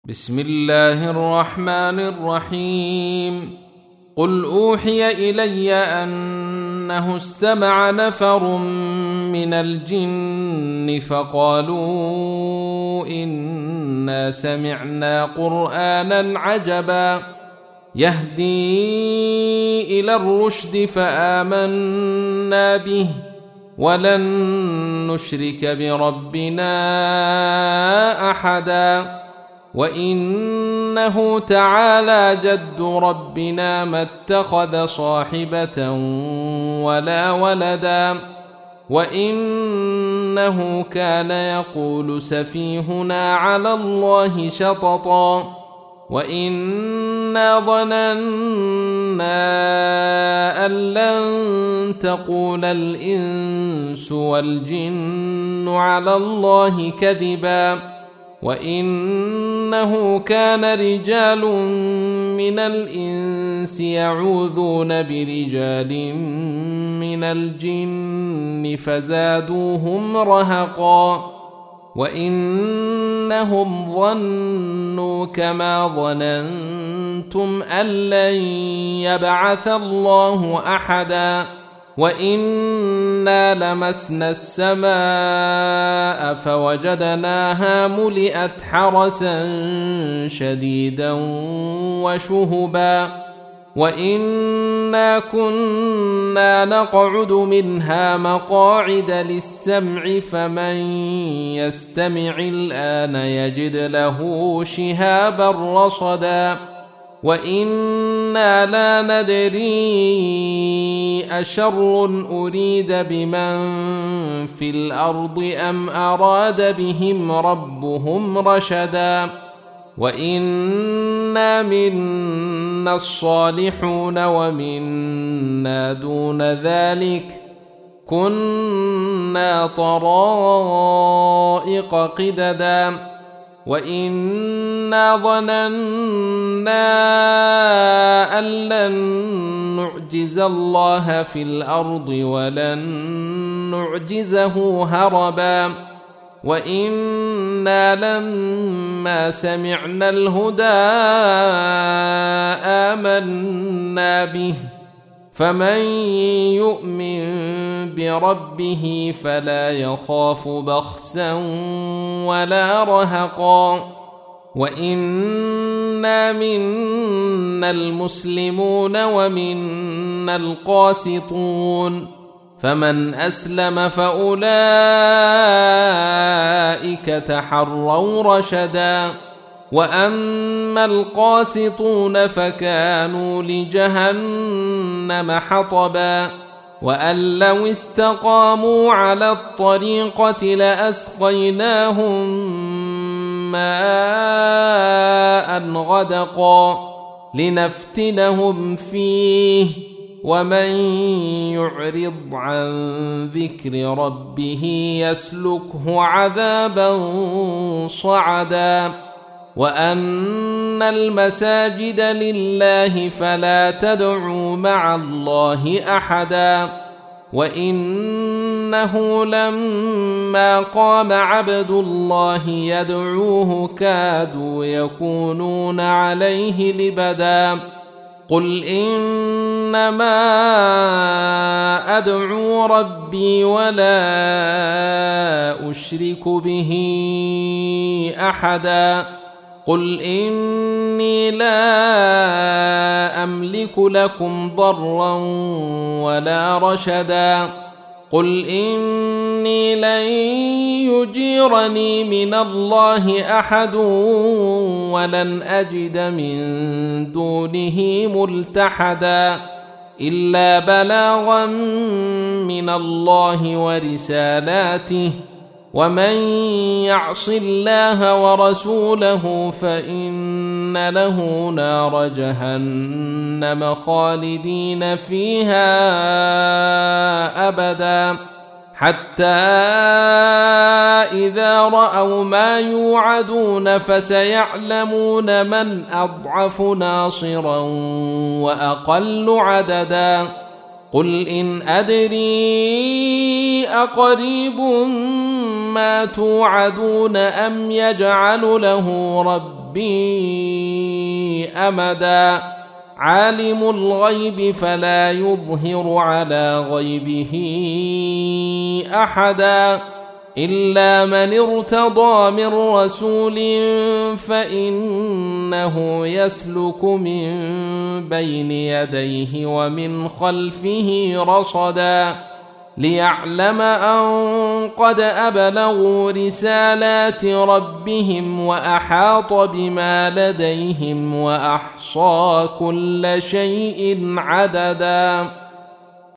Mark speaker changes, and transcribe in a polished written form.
Speaker 1: بسم الله الرحمن الرحيم. قل أوحي إلي أنه استمع نفر من الجن فقالوا إنا سمعنا قرآنا عجبا يهدي إلى الرشد فآمنا به ولن نشرك بربنا أحدا وإنه تعالى جد ربنا ما اتخذ صاحبة ولا ولدا وإنه كان يقول سفيهنا على الله شططا وإنا ظننا أن لن تقول الإنس والجن على الله كذبا وإنه كان رجال من الإنس يعوذون برجال من الجن فزادوهم رهقا وإنهم ظنوا كما ظننتم أن لن يبعث الله أحدا وإنا لمسنا السماء فوجدناها ملئت حرسا شديدا وشهبا وإنا كنا نقعد منها مقاعد للسمع فمن يستمع الآن يجد له شهابا رصدا وإنا لا ندري أشر أريد بمن في الأرض أم أراد بهم ربهم رشدا وإنا منا الصالحون ومنا دون ذلك كنا طرائق قددا وإنا ظننا أن لن نعجز الله في الأرض ولن نعجزه هربا وإنا لما سمعنا الهدى آمنا به فمن يؤمن بربه فلا يخاف بخسا ولا رهقا وإنا منا المسلمون ومنا القاسطون فمن أسلم فأولئك تحروا رشدا وأما القاسطون فكانوا لجهنم حطبا وأن لو استقاموا على الطريقة لأسقيناهم ماء غدقا لنفتنهم فيه ومن يعرض عن ذكر ربه يسلكه عذابا صعدا وأن المساجد لله فلا تدعوا مع الله أحدا وإنه لما قام عبد الله يدعوه كادوا يكونون عليه لبدا قل إنما أدعو ربي ولا أشرك به أحدا قل إني لا أملك لكم ضرا ولا رشدا قل إني لن يجيرني من الله أحد ولن أجد من دونه ملتحدا إلا بلاغا من الله ورسالاته ومن يعص الله ورسوله فإن له نار جهنم خالدين فيها أبدا حتى إذا رأوا ما يوعدون فسيعلمون من أضعف ناصرا وأقل عددا قل إن أدري أقريب ما توعدون أم يجعل له ربي ربي أمدا عالم الغيب فلا يظهر على غيبه أحدا إلا من ارتضى من رسول فإنه يسلك من بين يديه ومن خلفه رصدا ليعلم أن قد أبلغوا رسالات ربهم وأحاط بما لديهم وأحصى كل شيء عددا